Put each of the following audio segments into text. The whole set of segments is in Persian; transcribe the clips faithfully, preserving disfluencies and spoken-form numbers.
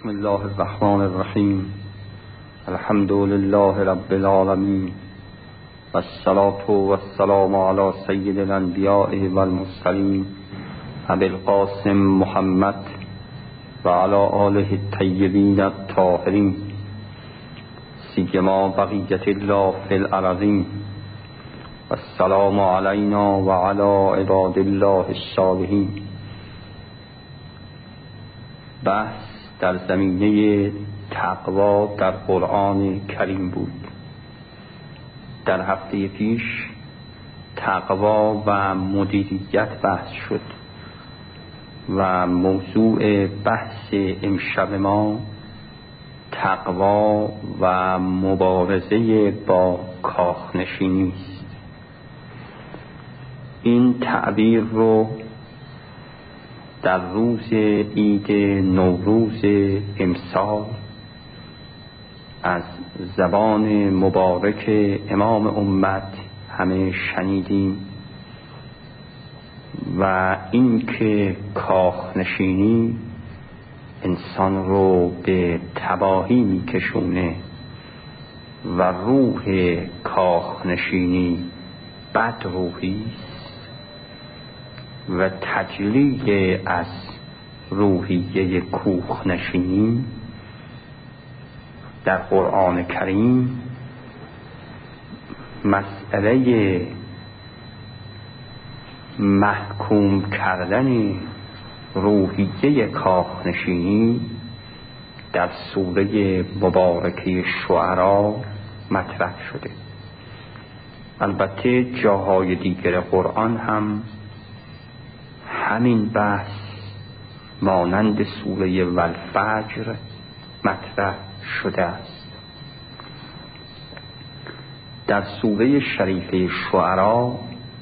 بسم الله الرحمن الرحیم. الحمد لله رب العالمین و الصلاة و السلام علی سید الانبیاء و المرسلین ابی القاسم محمد و علی آله الطیبین الطاهرین سیما بقیة الله فی الارضین. و السلام علینا و علی عباد الله الصالحین. بحث در زمینه تقوا در قرآن کریم بود. در هفته پیش تقوا و مدیریت بحث شد و موضوع بحث امشب ما تقوا و مبارزه با کاخنشینی است. این تعبیر رو در روز عید نوروز امسال از زبان مبارک امام امت همه شنیدیم و این که کاخنشینی انسان رو به تباهی میکشونه و روح کاخنشینی بد روحی است و تجلیل از روحیه کوخنشینی در قرآن کریم مسئله محکوم کردن روحیه کاخنشینی در سوره مبارکه شعرا مطرح شده. البته جاهای دیگر قرآن هم همین بحث مانند سوره والفجر مطرح شده است. در سوره شریفه شعرا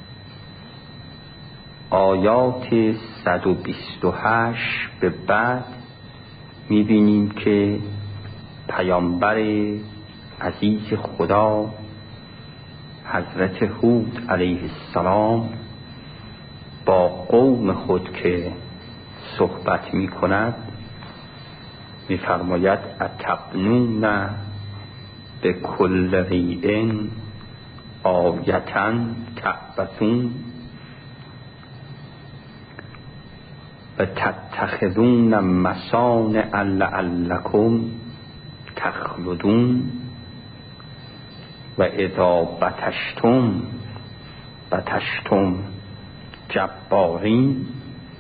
آیات صد و بیست و هشت به بعد می‌بینیم که پیامبر عزیز خدا حضرت هود علیه السلام با قوم خود که صحبت می کند می فرماید اتبنون به کل ریع آیةً تعبثون و تتخذون مصانع لعلکم تخلدون و اذا بطشتم بطشتم جبارین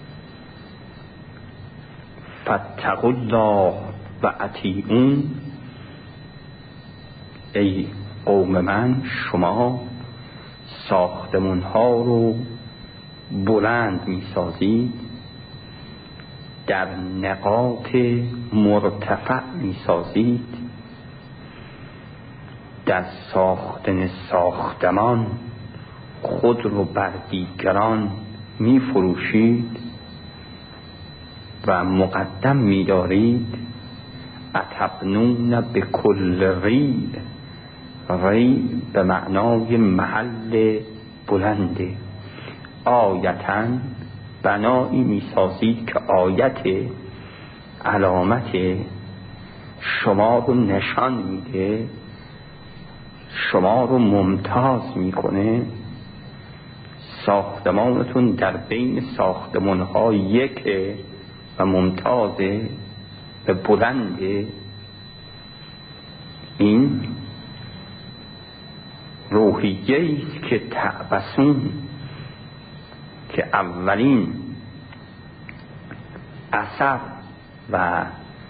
فاتقوا الله و اطیعون. ای قوم من، شما ساختمون ها رو بلند می سازید، در نقاط مرتفع می سازید، در ساختن ساختمان خود رو بر دیگران می فروشید و مقدم می دارید. اتبنون به کل ریع، ریع به معنای محل بلنده. آیةً بنایی می سازید که آیت علامت شما رو نشان میده، شما رو ممتاز میکنه. ساختمانتون در بین ساختمان‌ها یکه و ممتازه و بلنده. این روحیه است که تعبثون، که اولین اثر و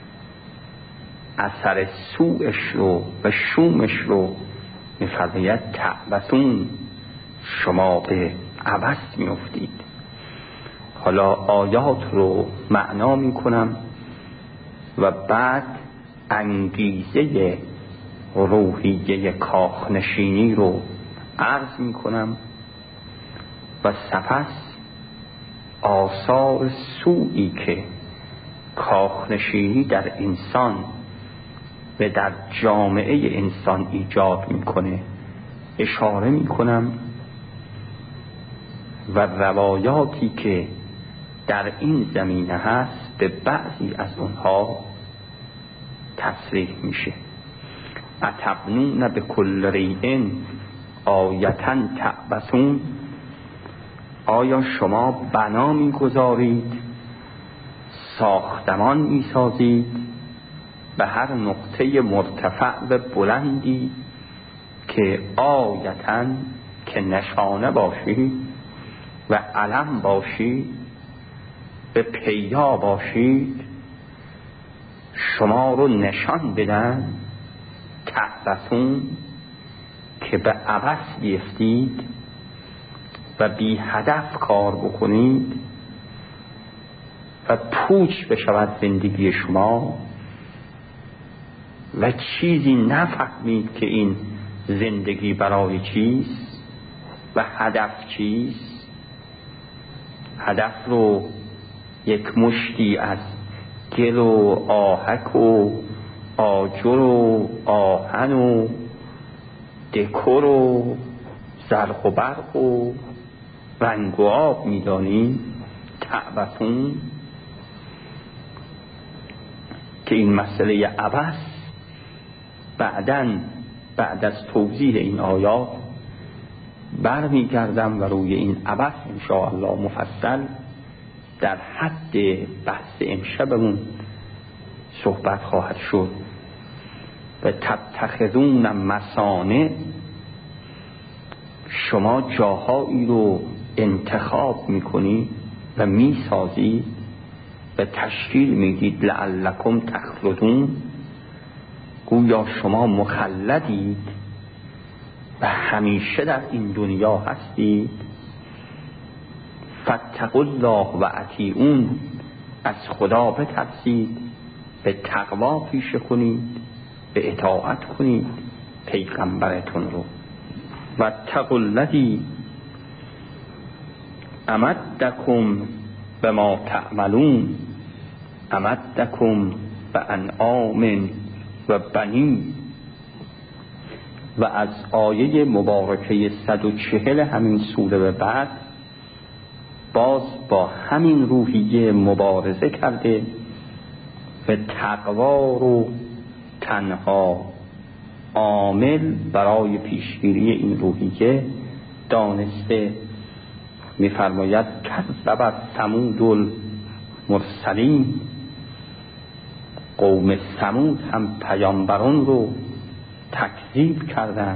اثر سوءش رو و شومش رو می‌فرماید تعبثون، شما به عبث می‌افتید. حالا آیات رو معنا می‌کنم و بعد انگیزه روحیه کاخنشینی رو عرض می‌کنم و سپس آثار سوئی که کاخنشینی در انسان و در جامعه انسان ایجاد می‌کنه اشاره می‌کنم و روایاتی که در این زمینه هست به بعضی از اونها تصریح میشه. اتبنون به کل ریعن آیتن تعبسون، آیا شما بنا میگذارید، ساختمان میسازید به هر نقطه مرتفع و بلندی که آیتن که نشانه باشید و علم باشید، به پیدا باشید، شما رو نشان بدن، تعبسون که به عبث بیفتید و بی هدف کار بکنید و پوچ بشود زندگی شما و چیزی نفهمید که این زندگی برای چیست و هدف چیست. هدف رو یک مشتی از گل و آهک و آجر و آهن و دکور و زرق و برق و رنگ و آب میدانیم. تعبسون که این مسئله عبث بعداً بعد از توضیح این آیات برمیگردم و روی این عبث انشاءالله مفصل در حد بحث امشبمون صحبت خواهد شد. و تتخذون مصانع، شما جاهایی رو انتخاب میکنید و میسازید و تشکیل میدید، لعلکم تخلدون، گویا شما مخلدید و همیشه در این دنیا هستید. فاتقوا الله و اطیعون، از خدا بترسید، به تقوا پیشه کنید، به اطاعت کنید پیغمبرتون رو. و اتقوا الذی امدکم بما تعملون، امدکم بانعام و بنین. و از آیه مبارکه صد و چهل همین سوره به بعد باز با همین روحیه مبارزه کرده و تقوا رو تنها عامل برای پیشگیری این روحیه دانسته. می‌فرماید کذبت ثمود المرسلین، قوم ثمود هم پیامبران رو تکذیب کردن.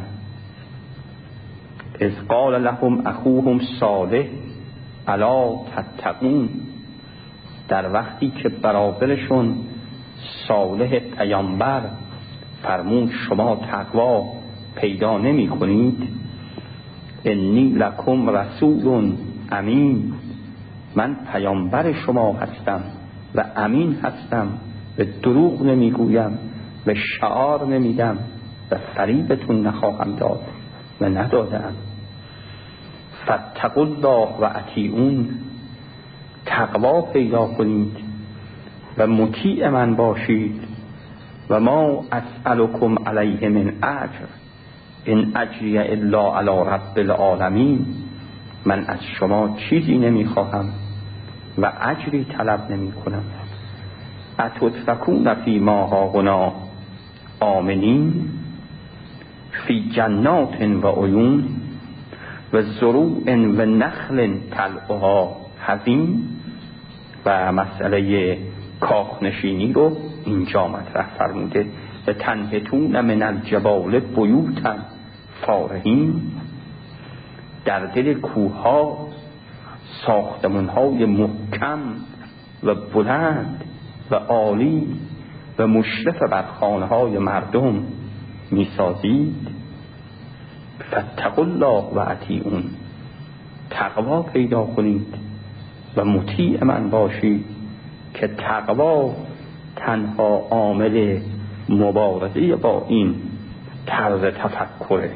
اذ قال لهم اخوهم صالح الا تتقون، در وقتی که برادرشون صالح پیامبر فرمود شما تقوا پیدا نمی کنید. انی لکم رسول امین، من پیامبر شما هستم و امین هستم و دروغ نمی گویم و شعار نمیدم و فریبتون نخواهم داد و ندادم. فاتقوا الله و اطیعون، تقوا پیدا کنید و مطیع من باشید. و ما اسألکم علیه من اجر ان اجری الا علی رب العالمین، من از شما چیزی نمیخواهم و اجری طلب نمی کنم. اتترکون فی ما هاهنا آمنین فی جنات و عیون و زروع و نخل طلعها حزین. و مسئله کاخنشینی رو اینجا مطرح فرموده. و تنحتون من الجبال بیوتا فارهین، در دل کوه‌ها ساختمان‌های محکم و بلند و عالی و مشرف بر خانه‌های مردم می‌سازید. فاتقوا الله و اطیعون، تقوا پیدا کنید و مطیع من باشید که تقوا تنها عامل مبارزه با این طرز تفکره.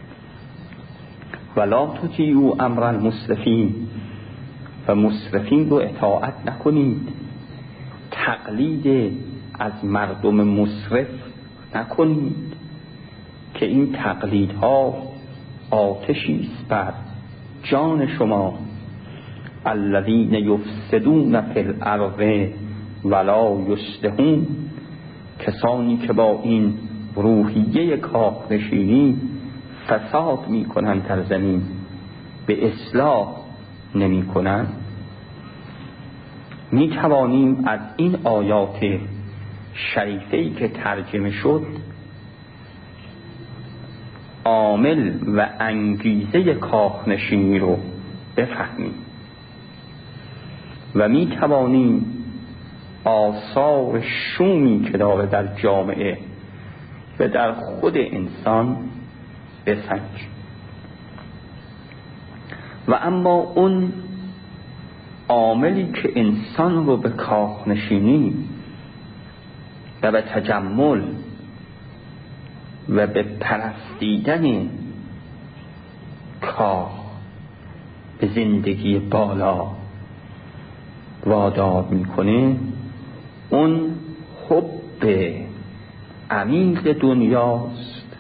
ولا تطیعوا امر المسرفین، و مسرفین رو اطاعت نکنید، تقلید از مردم مسرف نکنید که این تقلیدها آتشی است بر جان شما. الذین یفسدون فی الارض ولا یصلحون، کسانی که با این روحیه کاخنشینی فساد می کنند در زمین، به اصلاح نمی کنند. می توانیم از این آیات شریفه‌ای که ترجمه شد عامل و انگیزه کاخنشینی رو بفهمیم و می توانیم آثار شومی که داره در جامعه و در خود انسان بسنجیم. و اما اون عاملی که انسان رو به کاخنشینی و به تجمل و به پرستیدن کاخ، به زندگی بالا وادار میکنه، اون حب عمیق دنیاست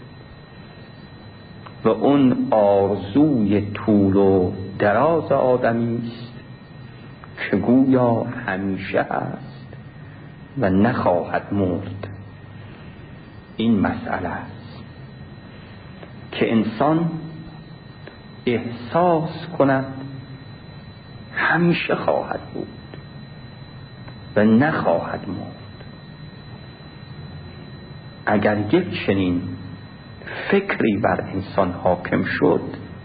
و اون آرزوی طول و دراز آدمی است که گویا همیشه است و نخواهد مرد. این مسئله است که انسان احساس کند همیشه خواهد بود و نخواهد مرد. اگر یک چنین فکری بر انسان حاکم شد،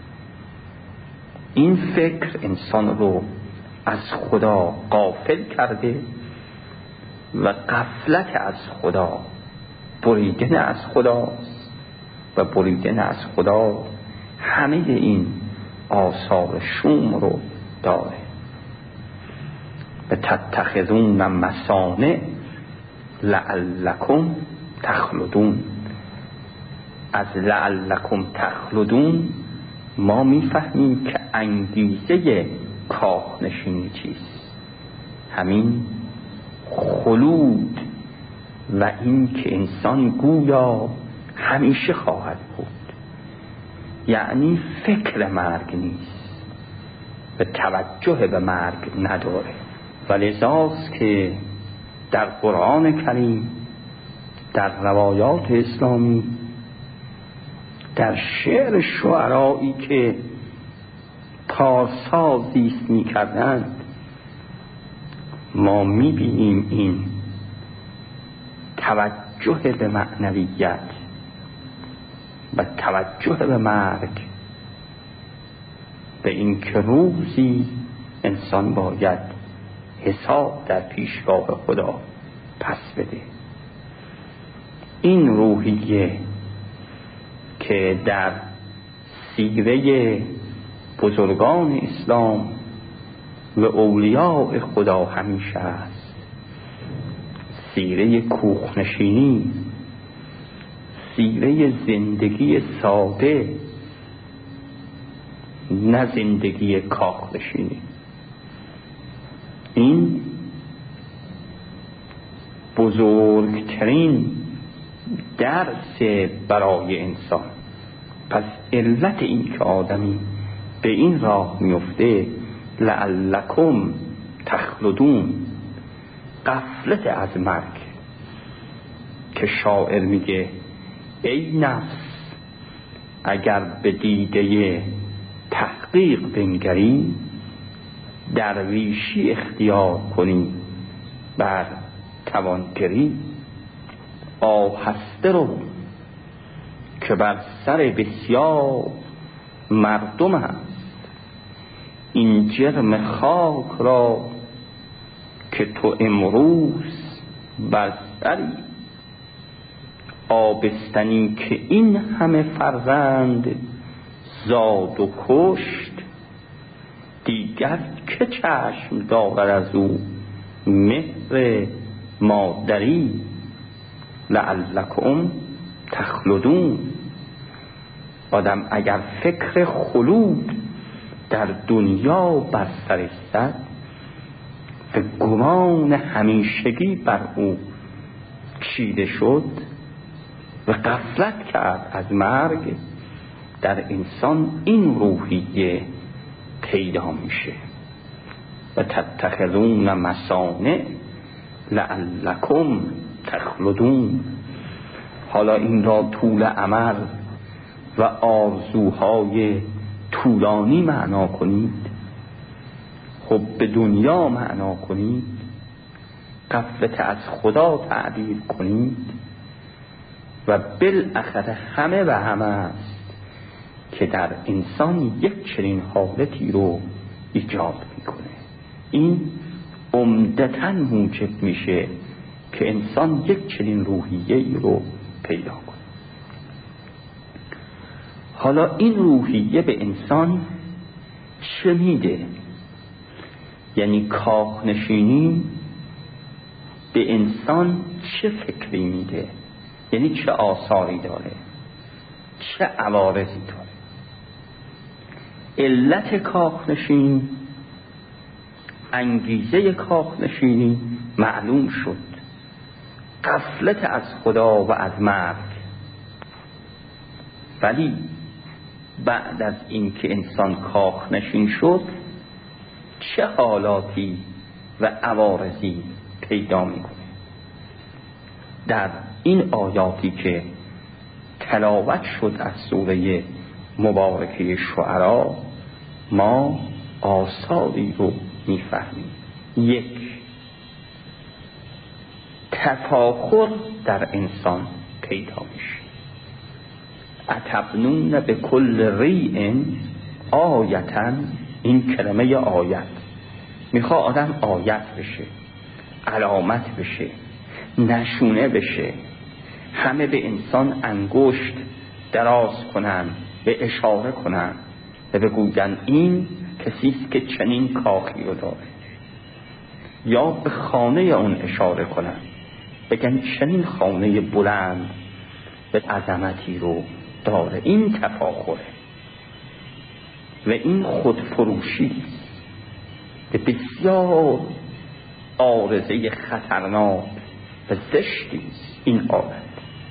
این فکر انسان رو از خدا غافل کرده و غفلت از خدا، بریدن از خداست و بریدن از خدا همه این آثار شوم رو داره. و تتخذون مصانع لعلکم تخلدون. از لعلکم تخلدون ما میفهمیم که انگیزه کاخنشینی چیست؟ همین خلود و این که انسان گویا همیشه خواهد بود، یعنی فکر مرگ نیست و توجه به مرگ نداره. و لذاست که در قرآن کریم، در روایات اسلامی، در شعر شعرایی که پارسا زیست می کردند، ما می بینیم این توجه به معنویت و توجه به مرگ، به این که روزی انسان باید حساب در پیشگاه خدا پس بده. این روحیه که در سیره بزرگان اسلام و اولیاء خدا همیشه است، سیره کوخنشینی، سیره زندگی ساده، نه زندگی کاخنشینی. این بزرگترین درس برای انسان. پس علت این که آدمی به این راه میفته لعلکم تخلدون، غفلت از مرگ، که شاعر میگه ای نفس اگر به دیده تحقیق بنگری، درویشی اختیار کنی بر توانگری. آهسته رو که بر سر بسیار مردم است، این جرم خاک را که تو امروز بر سری. آبستنی که این همه فرزند زاد و کشت، دیگر که چشم دارد از او مهر مادری. لعلکم تخلدون. آدم اگر فکر خلود در دنیا بر سر زد و گمان همیشگی بر او چیده شد و غفلت کرد از مرگ، در انسان این روحیه پیدا میشه. و تتخذون مصانع لعلکم تخلدون. حالا این را طول امل و آرزوهای طولانی معنا کنید، خب به دنیا معنا کنید، غفلت از خدا تعبیر کنید و بالاخره همه و همه است که در انسان یک چنین حالتی رو ایجاد میکنه. این عمدتاً موجب میشه که انسان یک چنین روحیه‌ای رو پیدا کنه. حالا این روحیه به انسان چه میده؟ یعنی کاخنشینی به انسان چه فکری میده؟ یعنی چه آثاری داره؟ چه عوارضی داره؟ علت کاخنشینی، انگیزه کاخنشینی معلوم شد. غفلت از خدا و از مرگ. ولی بعد از این که انسان کاخنشین شد چه حالاتی و عوارضی پیدا میکنه؟ در این آیاتی که تلاوت شد از سوره مبارکه شعرا ما آثاری رو میفهمیم. یک، تفاخر در انسان پیدا میشه. اتبنون به کل ریء آیتن، این کلمه آیت میخواد آدم آیت بشه، علامت بشه، نشونه بشه، همه به انسان انگشت دراز کنن، به اشاره کنن و بگوین این کسیست که چنین کاخی رو داره، یا به خانه اون اشاره کنن بگن چنین خانه بلند به عظمتی رو داره. این تفاخره و این خودفروشی به بسیار عارضه خطرناک و زشتی است. این حالت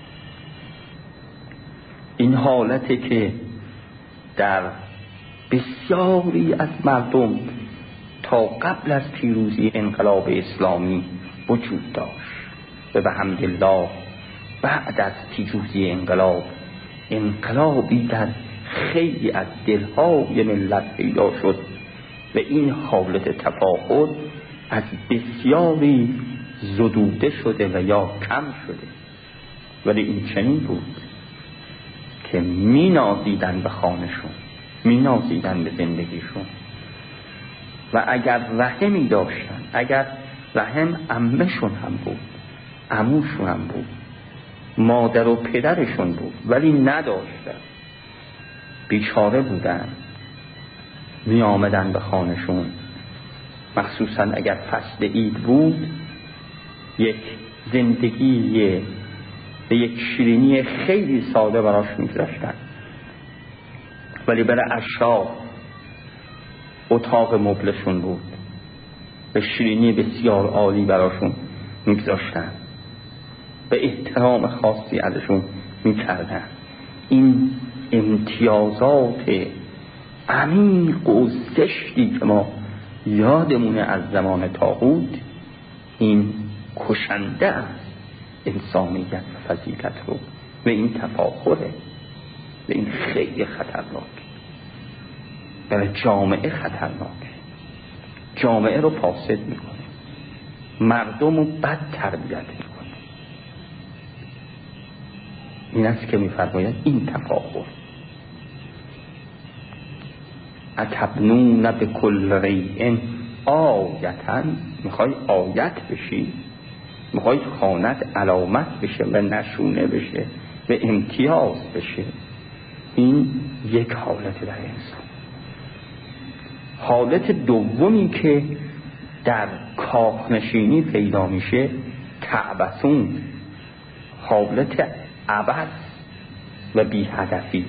این حالتی که در بسیاری از مردم تا قبل از پیروزی انقلاب اسلامی وجود داشت و به حمدالله بعد از پیروزی انقلاب انقلابی در خیلی از دلهای ملت پیدا شد و این حالت تفاخر از بسیاری زدوده شده و یا کم شده. ولی این چنین بود که می نازیدن به خانشون، می نازیدن به زندگیشون و اگر رحمی داشتن، اگر رحم عمه‌شون هم بود، عموشون هم بود، مادر و پدرشون بود، ولی نداشتن، بیچاره بودن، می آمدن به خانشون. مخصوصا اگر فصل عید بود یک زندگی به یک شیرینی خیلی ساده براش می‌گذاشتن، ولی برای عشاق اتاق مبلشون بود، به شیرینی بسیار عالی براشون می‌گذاشتن، به احترام خاصی ازشون می‌کردن. این امتیازات عمیق و زشتی که ما یادمونه از زمان طاغوت، این کشنده است انسانیت و فضیلت رو و این تفاخره و این خیلی خطرناک، برای جامعه خطرناک، جامعه رو فاسد میکنه، مردم رو بد تربیت میکنه. این است که میفرماید این تفاخر. اتبنون به کل ریء آیتن، میخوای آیت بشی، میخوای خانت علامت بشه و نشونه بشه و امتیاز بشه. این یک حالت در انسان. حالت دومی که در کاخنشینی پیدا میشه تعبثون، حالت عبث و بی هدفی.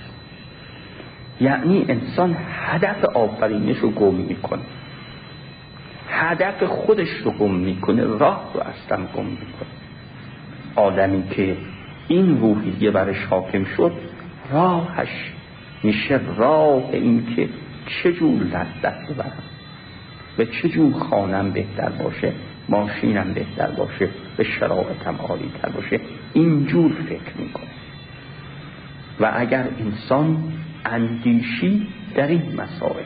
یعنی انسان هدف آفرینش رو گم میکنه، هدف خودش رو گم میکنه، راه رو اصلا گم میکنه. آدمی که این روحیه برش حاکم شد راهش میشه راه این که چجور لذت ببرم و چجور خانم بهتر باشه، ماشینم بهتر باشه، به شرایطم عالی تر باشه، اینجور فکر میکنه. و اگر انسان اندیشی در این مسائل،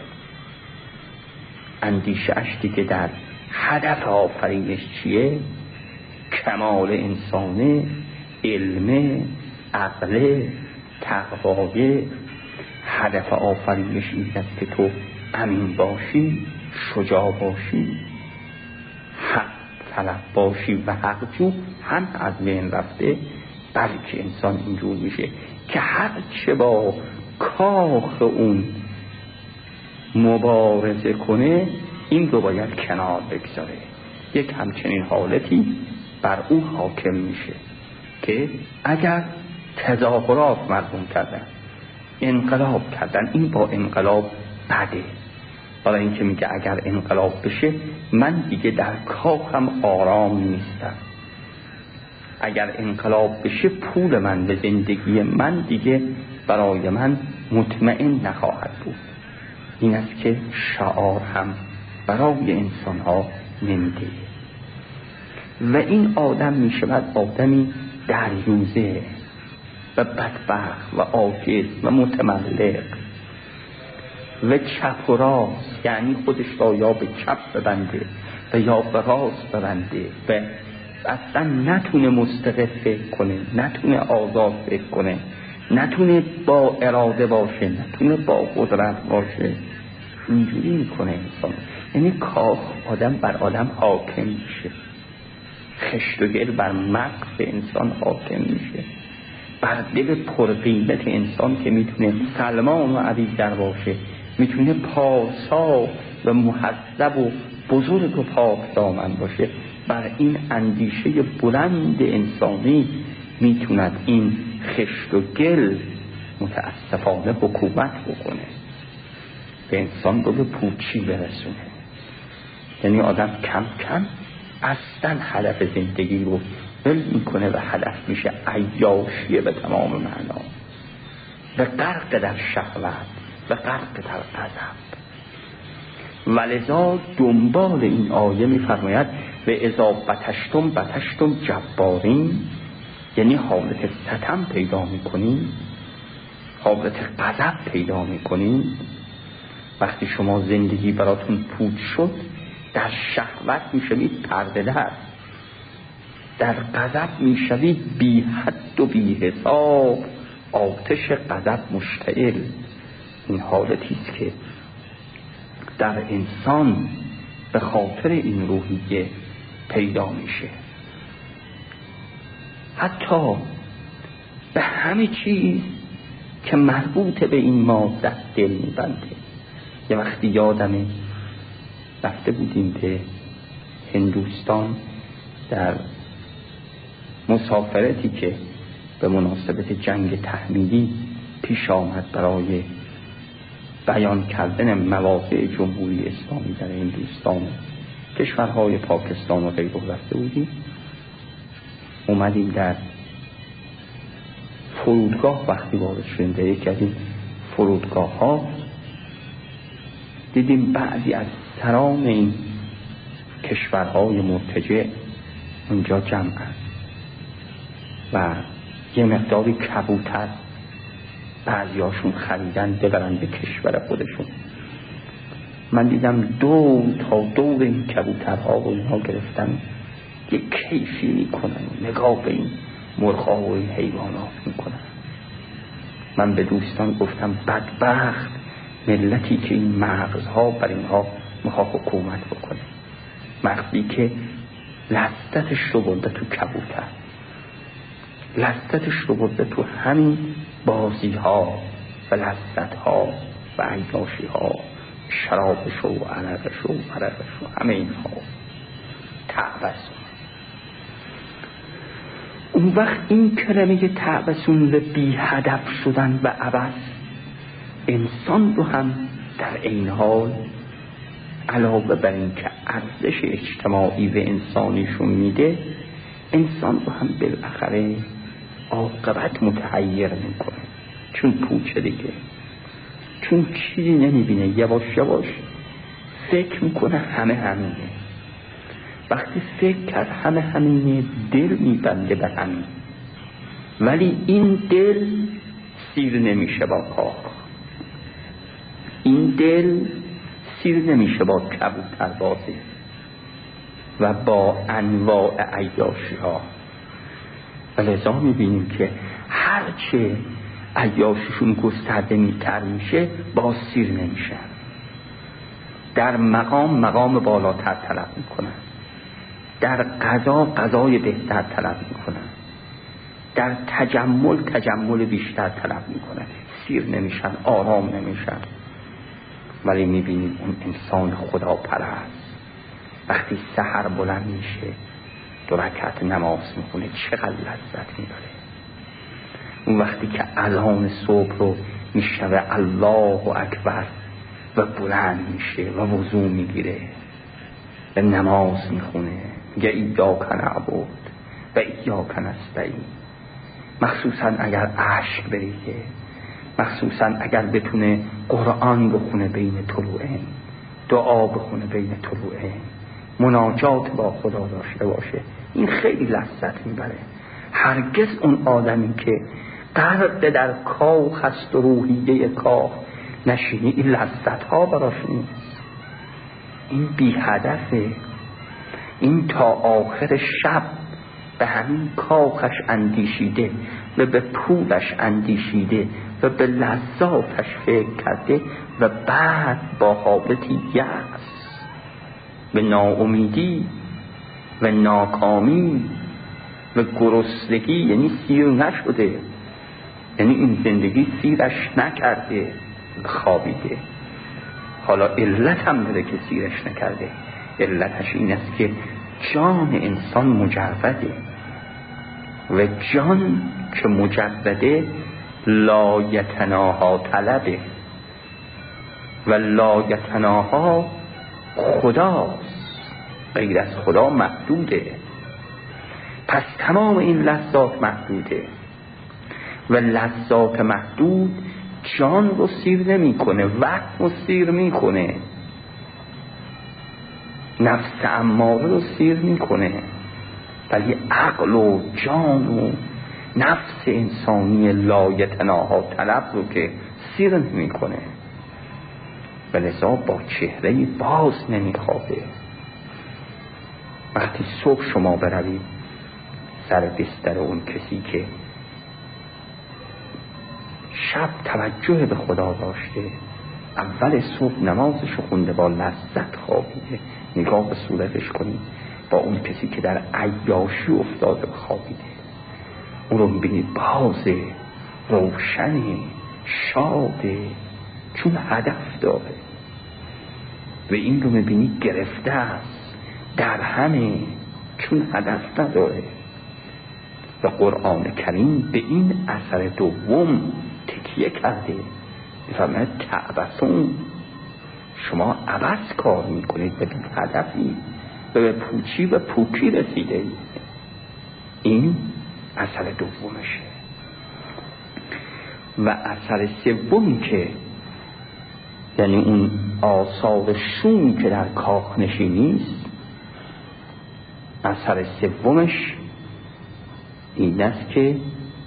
اندیشه اش دیگه در هدف آفرینش چیه، کمال انسانه، علم، عقل، تقوای، هدف آفرینش این است که تو امین باشی، شجاع باشی، حق طلب باشی و حق جو، هم از بین رفته. بلکه انسان اینجور میشه که هر چه با کاخ اون مبارزه کنه این رو باید کنار بگذاره. یک همچنین حالتی بر او حاکم میشه که اگر تظاهرات مردم کردن، انقلاب کردن، این با انقلاب بده. برای اینکه میگه اگر انقلاب بشه من دیگه در کاخم آرام نیستم، اگر انقلاب بشه پول من به زندگی من دیگه برای من مطمئن نخواهد بود. این است که شعار هم برای انسان ها نمیده. و این آدم میشود آدمی دریوزه و بدبخت و عاجز و متملق و چپ و راست، یعنی خودش را یا به چپ ببنده و یا به راست ببنده و اصلا نتونه مستقل فکر کنه، نتونه آزاد فکر کنه، نتونه با اراده باشه، نتونه با قدرت باشه. اینجوری میکنه انسان. یعنی کاخ آدم بر آدم حاکم میشه، خشت و گل بر مغز انسان حاکم میشه، بر دل پرقیمت انسان که میتونه سلمان و عبیدر باشه، میتونه پارسا و محذب و بزرگ و پاک دامن باشه، بر این اندیشه بلند انسانی میتوند این خشت و گل متاسفانه حکومت بکنه، به انسان رو به پوچی برسونه. یعنی آدم کم کم اصلا هدف زندگی رو ول میکنه و هدف میشه عیاشی به تمام معنا و غرق در شهوت و غرق در غضب. ولذا دنبال این آیه میفرماید و اذا بطشتم بطشتم جبارین، یعنی حالت ستم پیدا میکنین، حالت غضب پیدا میکنین. وقتی شما زندگی براتون پوچ شد، در شهوت میشوید پرده در، در غضب میشوید بی حد و بی حساب، آتش غضب مشتعل. این حالتی است که در انسان به خاطر این روحیه پیدا میشه. حتی به همه چیز که مربوط به این ماده دل میبنده. یه وقتی یادمه رفته بودیم به هندوستان در مسافرتی که به مناسبت جنگ تحمیلی پیش آمد برای بیان کردن مواقع جمهوری اسلامی در هندوستان، کشورهای پاکستان و غیره رفته بودیم. اومدیم در فرودگاه، وقتی وارد شدیم در یک از این فرودگاه ها دیدیم بعضی از سران این کشورهای مرتجع اونجا جمع هست و یه مقداری کبوتر بعضی هاشون خریدن ببرن به کشور خودشون. من دیدم دور تا دور این کبوترها و اینها گرفتن یه کیفی میکنن، نگاه به این مرغ‌ها و این حیوانات میکنن. من به دوستان گفتم بدبخت ملتی که این مغزها بر اینها میخواه حکومت بکنه، مغزی که لذتش رو برده تو کبوتر، لذتش رو برده تو همین بازی ها و لذت ها و عیاشی ها، شرابش و عرقش و عرقش و همه اینها تعبسون. اون وقت این کلمه تعبسون و بی هدف شدن و عبث انسان رو هم در این حال علاوه بر این که ارزش اجتماعی و انسانیشون میده، انسان رو هم بالاخره عاقبت متحیر میکنه، چون پوچه دیگه، چون چیزی نمیبینه، یواش یواش فکر میکنه همه همینه. وقتی فکر کرد همه همینه، دل میبنده به همین، ولی این دل سیر نمیشه با کاخ، این دل سیر نمیشه با کبوتر بازی و با انواع عیاشی ها. و لذا میبینیم که هرچه عیاشیشون گسترده میتر میشه باز سیر نمیشه، در مقام مقام بالاتر طلب میکنن، در قضا قضای بهتر طلب میکنن، در تجمل تجمل بیشتر طلب میکنن، سیر نمیشن، آرام نمیشن. ولی میبینیم اون انسان خدا پرست وقتی سحر بلند میشه دو رکعت نماز میخونه چقدر لذت میبره. اون وقتی که اذان صبح رو میشنوه الله اکبر و بلند میشه و وضو میگیره و نماز میخونه، میگه ایاک نعبد و ایاک نستعین، مخصوصا اگر عشق بریزه، مخصوصا اگر بتونه قرآن بخونه بین طلوعین، دعا بخونه بین طلوعین، مناجات با خدا داشته باشه، این خیلی لذت میبره. هرگز اون آدمی که غرق در کاخ هست و روحیه کاخ نشینی، این لذت ها براش نیست، این بی هدفه. این تا آخر شب به همین کاخش اندیشیده و به پولش اندیشیده و به لذاتش فکر کرده و بعد با حالتی یأس و ناامیدی و ناکامی و گرسنگی، یعنی سیر نشده، یعنی این زندگی سیرش نکرده، خوابیده. حالا علت هم داره که سیرش نکرده، علتش این است که جان انسان مجرده و جان که مجرده لا یتناها طلبه و لا یتناها خداست، غیر از خدا محدوده. پس تمام این لذات محدوده و لذات محدود جان رو سیر نمی کنه، وقت رو سیر می کنه، نفس اماره رو سیر می کنه، ولی عقل و جان و نفس انسانی لایتناها طلب رو که سیر نمی کنه و لذا با چهره باز نمی خوابه. وقتی صبح شما بروید سر بستر اون کسی که شب توجه به خدا داشته، اول صبح نمازش خونده، با لذت خوابیده، نگاه به صورتش کنید، با اون کسی که در عیاشی افتاده خوابیده، اون رو میبینید بازه، روشنه، شاده، چون هدف داره. و این رو میبینید گرفته است، در همه، چون هدف نداره. و قرآن کریم به این اثر دوم تکیه کرده، میفرماید تعبثون، شما عبث کار میکنید به بی هدفی و به پوچی و پوکی رسیده اید. این اثر دومشه. و اثر سومی که یعنی اون آثار شومی که در کاخ نشینی است، اثر سومش این است که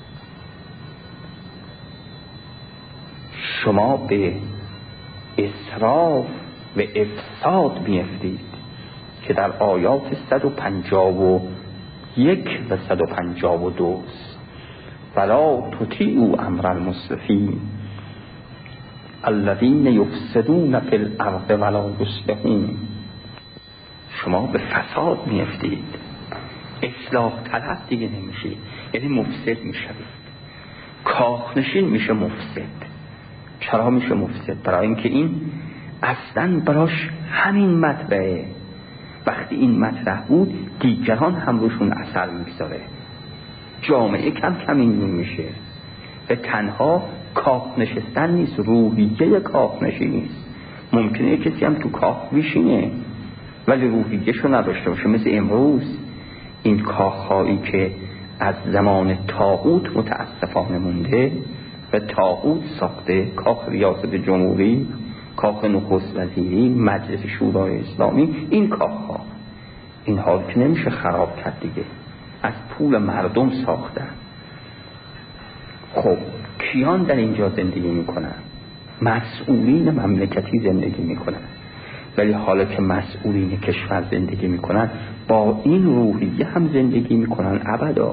شما به اسراف و افساد میافتید که در آیات صد و پنجاه و یک و صد و پنجاه و دو فلا تطیعوا امر المسرفین الذین یفسدون فی الارض ولا یصلحون. شما به فساد میافتید، اصلاح طلب دیگه نمیشید، یعنی مفسد میشوید. کاخ نشین میشه مفسد. چرا میشه مفسد؟ برای اینکه این اصلا براش همین مطرحه. وقتی این مطرح بود دیگران هم روشون اثر میگذاره، جامعه کم کم اینجور میشه. و تنها کاخ نشستن نیست، روحیه کاخ نشین نیست. ممکنه کسی هم تو کاخ بشینه ولی روحیه‌شو نداشته باشه، مثل امروز این کاخ‌هایی که از زمان طاغوت متاسفانه مونده و طاغوت ساخته، کاخ ریاست جمهوری، کاخ نخست وزیری، مجلس شورای اسلامی، این کاخ‌ها اینها که نمیشه خراب کرد دیگه، از پول مردم ساختن. خب کیان در اینجا زندگی میکنن؟ مسئولین مملکتی زندگی میکنن. ولی حالا که مسئولین کشور زندگی میکنن با این روحیه هم زندگی میکنن ابدا،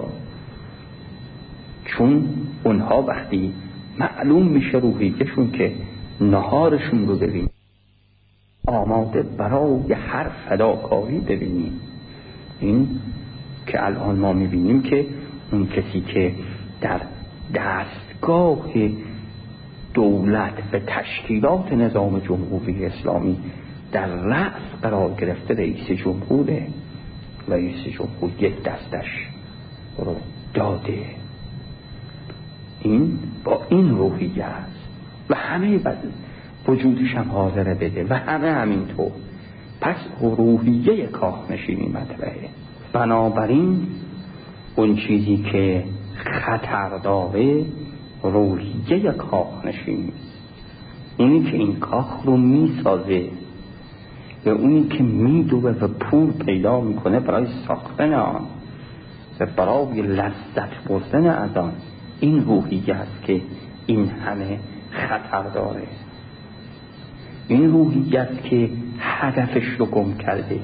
چون اونها وقتی معلوم میشه روحیهشون که نهارشون رو ببین، آماده برای هر فداکاری ببینیم. این که الان ما میبینیم که اون کسی که در دستگاه دولت و تشکیلات نظام جمهوری اسلامی در رأس قرار گرفته رئیس جمهوره. رئیس جمهور یک دستش رو داده. این با این روحیه است و همه وجودش هم حاضره بده و همه همینطور. پس روحیه کاخنشینی مطرحه. بنابراین اون چیزی که خطر داره روحیه کاخنشینی، اونی که این کاخ رو میسازه و اونی که میدوه و پول پیدا میکنه برای ساختن آن و برای لذت بردن از آن. این روحیه است که این همه خطر داره. این روحیه است که هدفش رو گم کرده.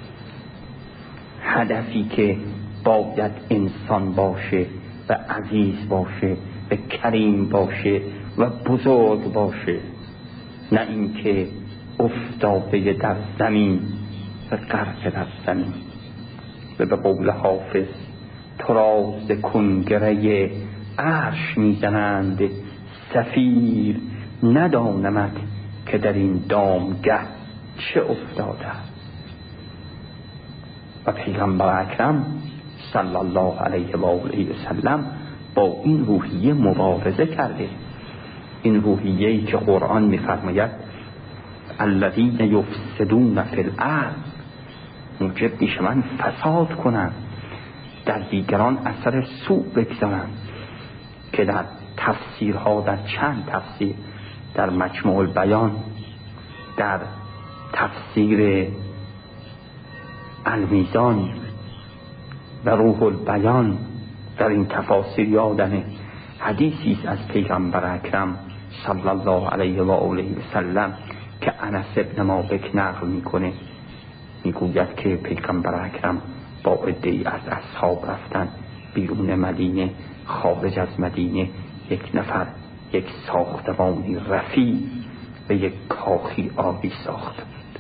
هدفی که باید انسان باشه و عزیز باشه و کریم باشه و بزرگ باشه، نه اینکه افتاده در زمین و غرق در زمین. و به قول حافظ تراز کنگره عرش میزنند سفیر، ندانمت که در این دامگه چه افتاده. و پیغمبر اکرم صلی الله علیه و آله و سلم با این روحیه مبارزه کرده. این روحیه‌ای که قرآن می‌فرماید الذین یفسدون فی الارض، موجب میشوند فساد کنند، در دیگران اثر سوء بگذارند، که در تفسیرها، در چند تفسیر، در مجموع البیان، در تفسیر المیزان و روح البیان، در این تفاسیر یادن حدیثی است از پیغمبر اکرم صلی الله علیه و آله و سلم که انس ابن مالک نقل میکنه. میگوید که پیغمبر اکرم با عده‌ای از اصحاب رفتن بیرون مدینه. خارج از مدینه یک نفر یک ساختمانی رفیع و یک کاخی آبی ساخته بود.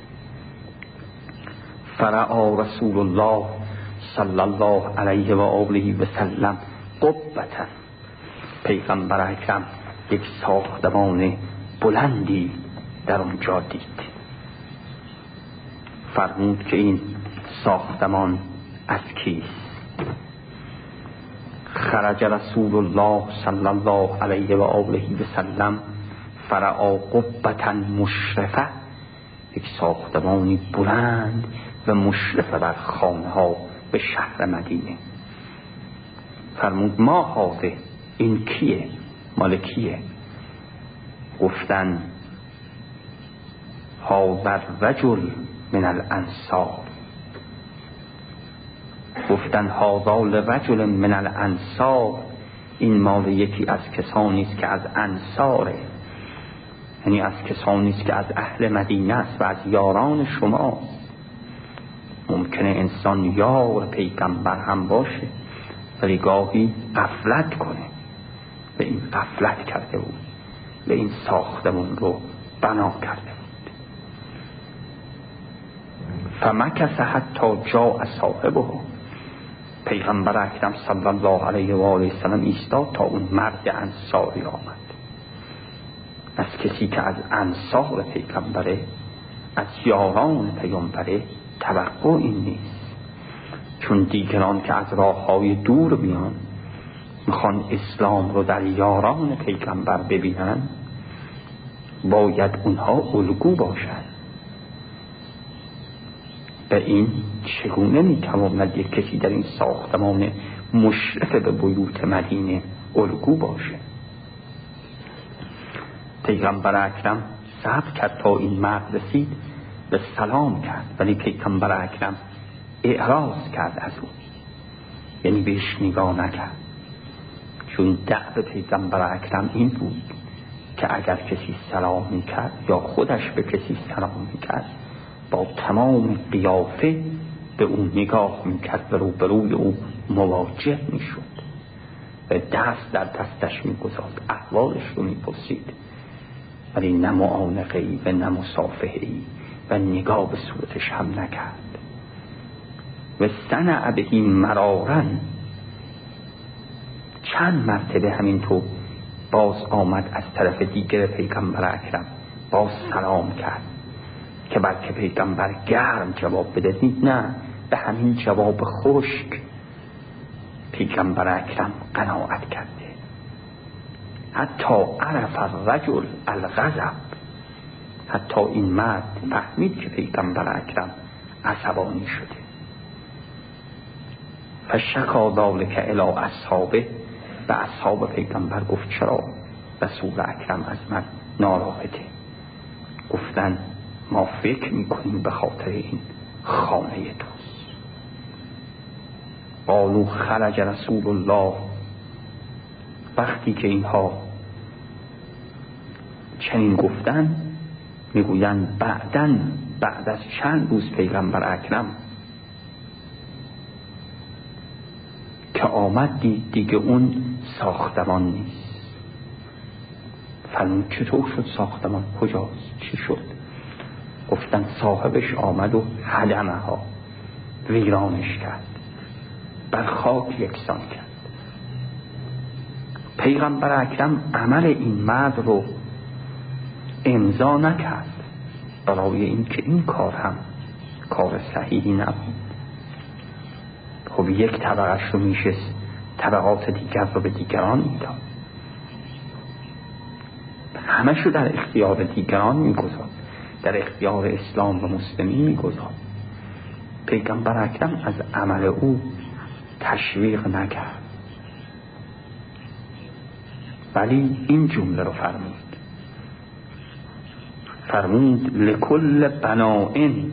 فرعا رسول الله صلی الله علیه و آله و سلم قبة، پیغمبر اکرم یک ساختمان بلندی در اونجا دید. فرمود که این ساختمان از کیست؟ خرج رسول الله صلی الله علیه و آله و سلم فرعا قبة مشرفه، یک ساختمانی بلند و مشرفه بر خانه ها به شهر مدینه. فرمود ما هاذا، این کیه؟ مال کیه؟ گفتن هاذا الرجل من الانصار. گفتن هاذا لرجل من الانصار، این مال یکی از کسانی است که از انصاره، یعنی از کسانی است که از اهل مدینه است و از یاران شما. ممکنه انسان یار پیغمبر هم باشه ولی گاهی غفلت کنه، و این غفلت کرده بود و این ساختمون رو بنا کرده بود. فمکث حتی جاء صاحبه، پیغمبر اکرم صلی الله علیه و آله وسلم ایستاد تا اون مرد انصاری آمد. از کسی که از انصار پیغمبره، از یاران پیغمبره توقع این نیست، چون دیگران که از راههای دور بیان میخوان اسلام رو در یاران پیغمبر ببینن، باید اونها الگو باشن. و این چگونه میتواند یک کسی در این ساختمان مشرف به بیوت مدینه الگو باشه؟ پیغمبر اکرم صبر کرد تا این مرد رسید و سلام کرد، ولی پیغمبر اکرم اعراض کرد از او، یعنی بهش نگاه نکرد. چون دعو پیغمبر اکرم این بود که اگر کسی سلام میکرد یا خودش به کسی سلام میکرد با تمام قیافه به اون نگاه میکرد و روبروی او مواجه میشد و دست در دستش میگذارد، احوالش رو میپرسید، ولی نه معانقه ای و نه مصافحه ای و نگاه به صورتش هم نکرد. و صنع به این مرارن، چند مرتبه همینطور باز آمد از طرف دیگر پیغمبر اکرم، باز سلام کرد که بلکه پیغمبر گرم جواب بده، نه، به همین جواب خشک پیغمبر اکرم قناعت کرده. حتی عرف الرجل الغضب، حتی این مرد فهمید که پیغمبر اکرم عصبانی شده. فشکا ذلک الی اصحابه، به اصحاب پیغمبر گفت چرا رسول اکرم از من ناراحته؟ گفتن ما فکر میکنیم به خاطر این خانه توست. قالوا خرج رسول الله، وقتی که اینها چنین گفتن میگویند بعدن بعد از چند روز پیغمبر اکرم که آمد دید دیگه اون ساختمان نیست. فرمود چطور شد ساختمان؟ کجاست؟ چی شد؟ گفتن صاحبش آمد و هدمه ها ویرانش کرد، بر خاک یکسان کرد. پیغمبر اکرم عمل این مرد رو امضا نکرد، برای این که این کار هم کار صحیحی نبود. خب یک طبقش رو میشه طبقات دیگر رو به دیگران میداد، همه شو در اختیار دیگران میگذاد، در اختیار اسلام و مسلمین میگذاد. پیغمبر اکرم از عمل او تشویق نکرد، ولی این جمله رو فرمود، فرمود لکل بنائن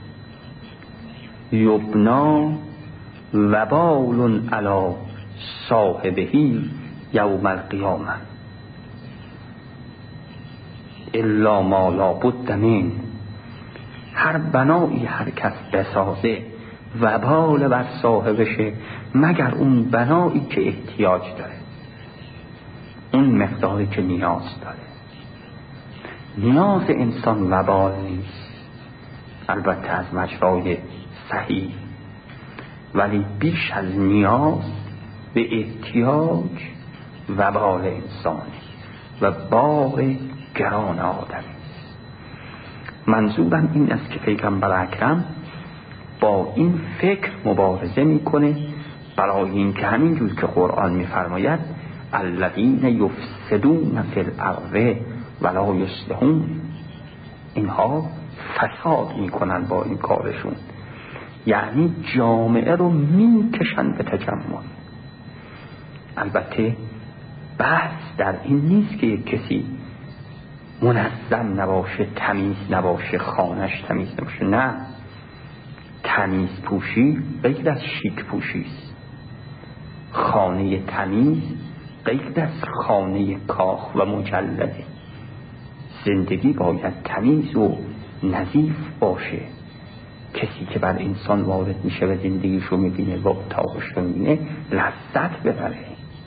یبنا وبال علی صاحبهی یوم القیامه الا ما لا بد من. هر بنایی هر کس بسازه وبال بر صاحبشه، مگر اون بنایی که احتیاج داره، اون مقداری که نیاز داره. نیاز انسان وبال نیست، البته از مجرای صحیح، ولی بیش از نیاز به احتیاج وبال انسانی و بار گران آدمی است. منظورم این است که پیغمبر اکرم با این فکر مبارزه میکنه، برای این که همینجور که قرآن میفرماید الذین یفسدون فی الارض ولا یصلحون، اینها فساد میکنن با این کارشون، یعنی جامعه رو میکشن به تجمل. البته بحث در این نیست که یک کسی منظم نباشه، تمیز نباشه، خانش تمیز نباشه، نه، تمیز پوشی غیر از شیک پوشی است. خانه تمیز غیر از خانه کاخ و مجلده. زندگی باید تمیز و نظیف باشه. کسی که بر انسان وارد میشه و زندگیشو میبینه و اتاقش رو میبینه لذت ببره،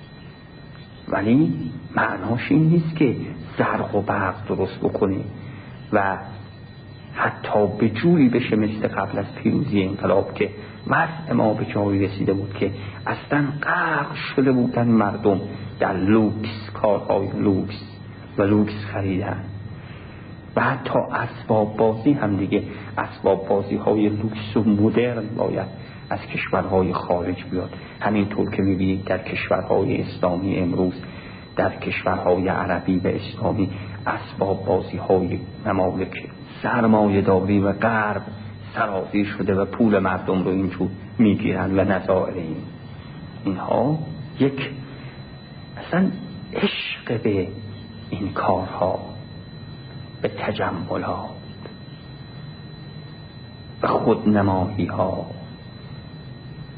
ولی معناش این نیست که زرق و برق درست بکنه و حتی به جوری بشه مثل قبل از پیروزی انقلاب که وضع ما به جایی رسیده بود که اصلا غرق شده بودن مردم در لوکس، کارهای لوکس و لوکس خریدن و حتی اسباب بازی هم دیگه، اسباب بازی های لوکس و مدرن باید از کشورهای خارج بیاد. همینطور که میبینید در کشورهای اسلامی امروز، در کشورهای عربی و اسلامی، اسباب بازی های ممالک سرمایه داری و غرب سرازیر شده و پول مردم رو اینجور میگیرن و نظائر این اینها یک اصلا عشق به این کارها، به تجملات، به خودنمایی ها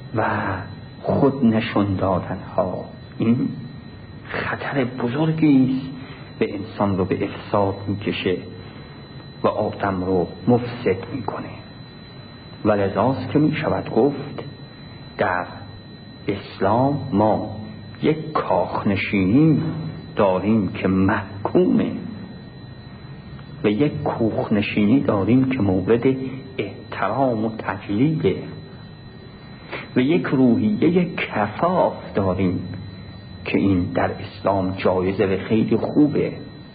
و خود نشون دادن ها. این خطر بزرگی است، به انسان رو به افساد میکشه و آدم رو مفسد میکنه. و لذاست که میشود گفت در اسلام ما یک کاخنشینی داریم که محکومه و یک کوخنشینی داریم که مورد احترام و تجلیله و یک روحیه کفاف داریم که این در اسلام جایزه و خیلی خوبه.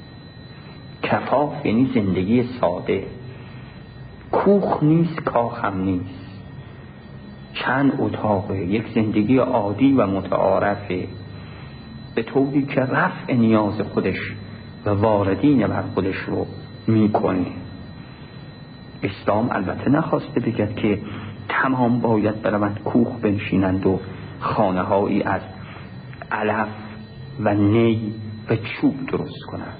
کفاف یعنی زندگی ساده، کوخ نیست، کاخ هم نیست، چند اتاقه، یک زندگی عادی و متعارفه، به طوری که رفع نیاز خودش و واردین بر خودش رو میکنه. اسلام البته نخواسته بگد که تمام باید بروند کوخ بنشینند و خانه هایی از علف و نی و چوب درست کنند،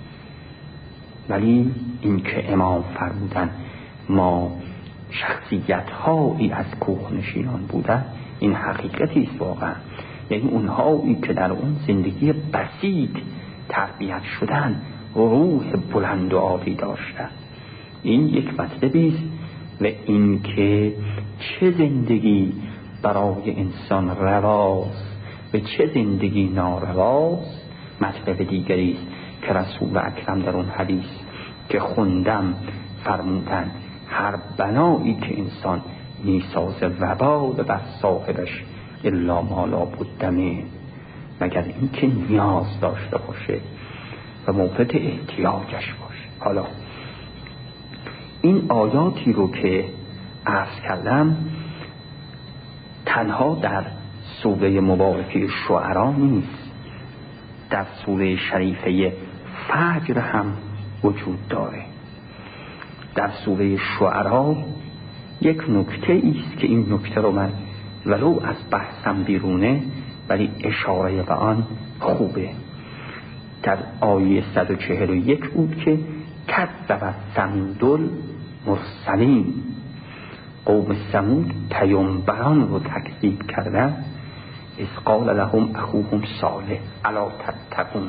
ولی این که امام فرمودن ما شخصیت هایی از کوخ نشینان بودن، این حقیقتی است واقعا. یعنی اونهایی که در اون زندگی بسیط تربیت شدن روح بلند و عالی داشتن. این یک مطلبی است. و این که چه زندگی برای انسان رواست و چه زندگی نارواست مطلب دیگری است که رسول اکرم در اون حدیث که خوندم فرمودن هر بنایی که انسان میسازه وبال بر صاحبش الا ما لا بد منه، مگر اینکه نیاز داشته باشه و مورد احتیاجش باشه. حالا این آیاتی رو که عرض کردم تنها در سوره مبارکه شعرا نیست، در سوره شریفه فجر هم وجود داره. در سوره شعرا یک نکته ایست که این نکته رو من ولو از بحثم بیرونه ولی اشاره به آن خوبه. در آیه صد و چهل و یک بود که کذب ثمود مرسلین، قوم ثمود پیامبران رو تکذیب کردن. اذ قال لهم اخوهم صالح الا تتقون،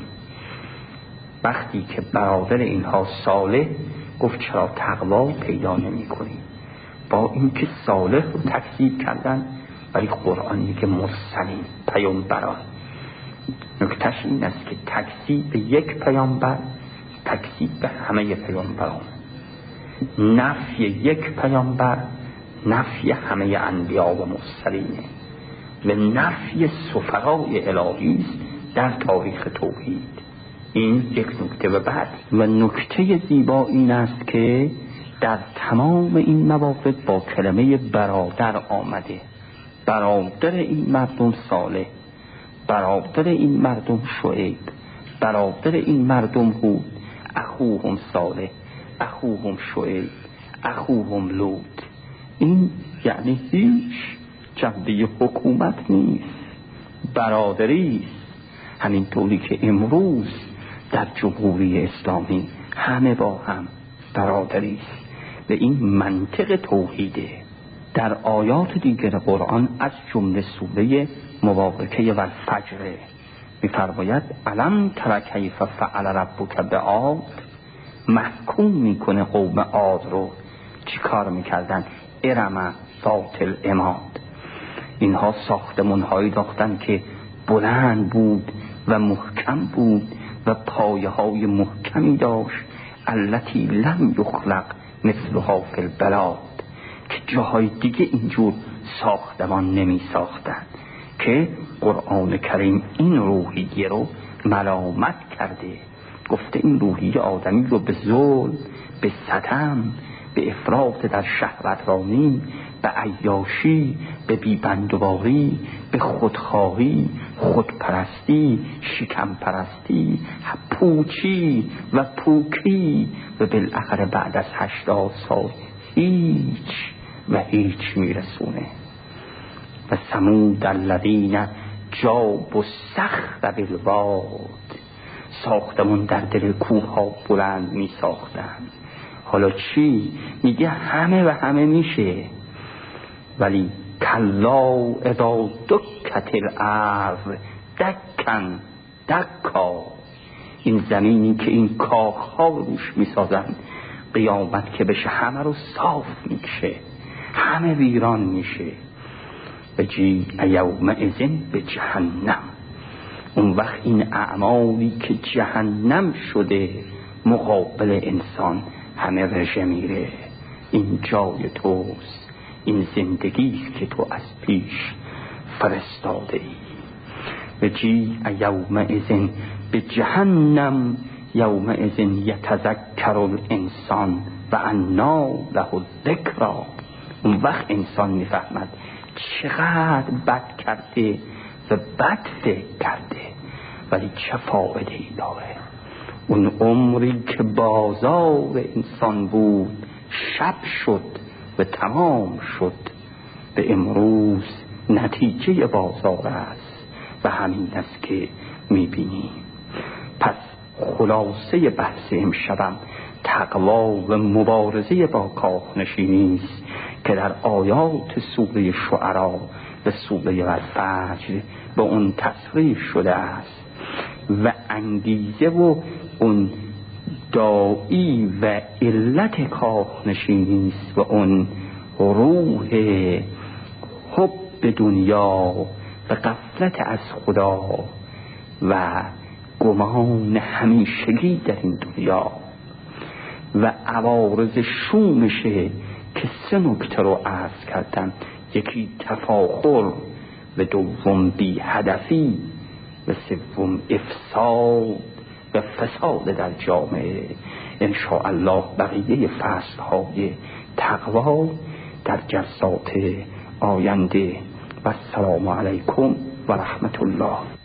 وقتی که برادر اینها صالح گفت چرا تقوا پیدا نمی کنی؟ با اینکه صالح رو تکذیب کردن ولی قرآن میگه مرسلین، پیامبران. نکتهش این است که تکذیب به یک پیامبر تکذیب به همه پیامبران، نفی یک پیامبر نفی همه انبیا و مرسلینه و نفی سفرای الهی است در تاریخ توحید. این یک نکته. و بعد و نکته زیبا این است که در تمام این موافق با کلمه برادر آمده. برادر این مردم صالح، برادر این مردم شعیب، برادر این مردم هود، اخوهم صالح، اخوهم شعیب، اخوهم لوط. این یعنی هیچ جنبه حکومت نیست، برادری است. همین طوری که امروز در جمهوری اسلامی همه با هم برادری است و این منطق توحیده. در آیات دیگر قرآن از جمله سوره مبارکه و الفجر می‌فرماید الم تر کیف فعل ربک بعاد، محکوم میکنه قوم عاد رو چی کار میکردن. ارم ذات العماد، اینها ساختمان‌هایی داشتن که بلند بود و محکم بود و پایه های محکمی داشت. التی لم یخلق مثلها فی البلاد، که جاهای دیگه اینجور ساختمان نمی ساختن. که قرآن کریم این روحیه رو ملامت کرده، گفته این روحیه آدمی رو به ظلم، به ستم، به افراط در شهوترانی، به عیاشی، به بیبندوباری، به خودخواهی، خودپرستی، شکم پرستی، پوچی و پوکی و بالاخره بعد از هشتاد سال هیچ و هیچ میرسونه. و ثمود الذین جابوا الصخر بالواد، ساختمون در دل کوه ها بلند می ساختن. حالا چی؟ میگه همه و همه میشه، ولی کلا اذا دکت الارض دکن دکا. این زمینی که این کاخها روش میسازن، قیامت که بشه همه رو صاف میشه، همه ویران میشه. بجی یومئذ به جهنم. اون وقت این اعمالی که جهنم شده مقابل انسان همه رژه میره. این جای توست، این زندگیست که تو از پیش فرستاده ای. بجی یومئذ به جهنم یومئذ یتذکر الانسان و انا له الذکری. اون وقت انسان میفهمد چقدر بد کرده و بد فکر کرده، ولی چه فایده ای داره. اون عمری که بازار انسان بود شب شد و تمام شد، به امروز نتیجه بازار است و همین است که میبینیم. پس خلاصه بحث امشبم تقوا و مبارزه با کاخنشینی است که در آیات سوره شعرا و سوره الفجر به اون تصریح شده است و انگیزه و اون داعی و علت کاخنشینی است و اون روح حب دنیا و غفلت از خدا و گمان همیشگی در این دنیا و عوارض شومشه که سه نکته رو عرض کردم. یکی تفاخر و دوم بی هدفی و سوم افساد و فساد در جامعه. انشاءالله بقیه فصلهای تقوا در جلسات آینده. و السلام علیکم و رحمت الله.